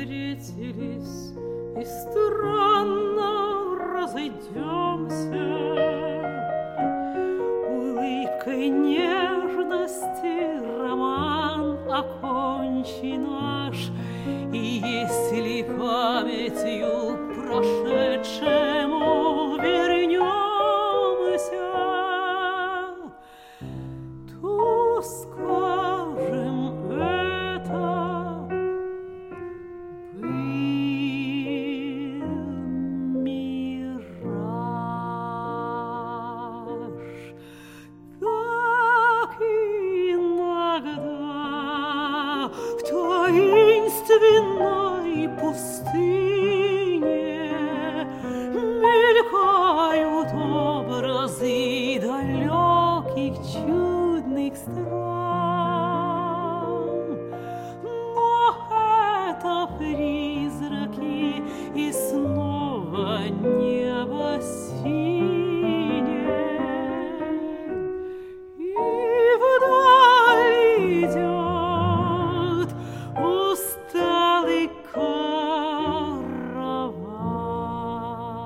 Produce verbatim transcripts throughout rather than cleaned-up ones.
встретились и странно разойдемся. Улыбкой нежности роман окончен наш, и если памятью прошедшему вернемся, то скажем это был мираж. Так иногда в таинственной пустыне мелькают образы далеких чудных стран, но это призраки, и снова небо синее, и вдаль идет усталый караван.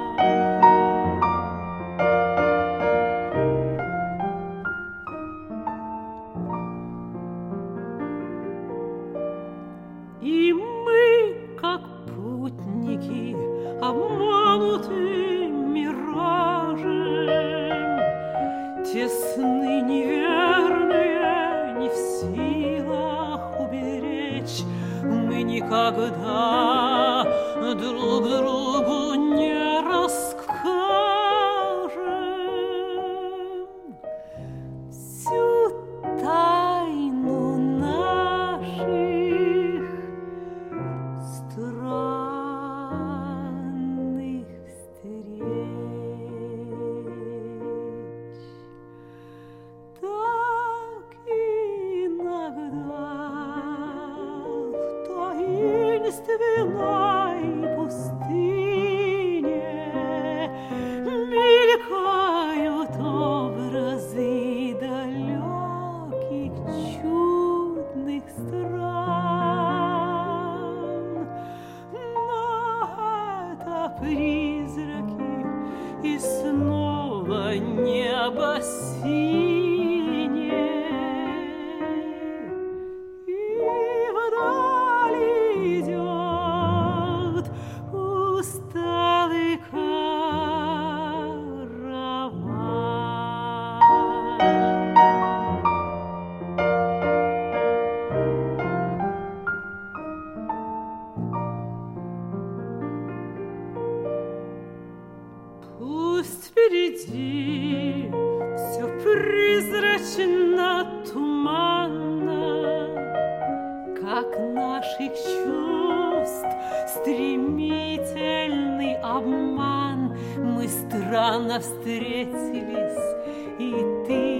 И мы, как путники, обмануты миражем, тесны, неверные, не в силах уберечь, мы никогда друг другу не расскажем всю тайну наших странных встреч. Так иногда в таинственной пустыне мелькают образы далеких чудных стран, но это призраки, и снова небо синее, и вдаль идет усталый караван. Пусть впереди все призрачно, туманно, как наших чувств стремительный обман. Мы странно встретились, и ты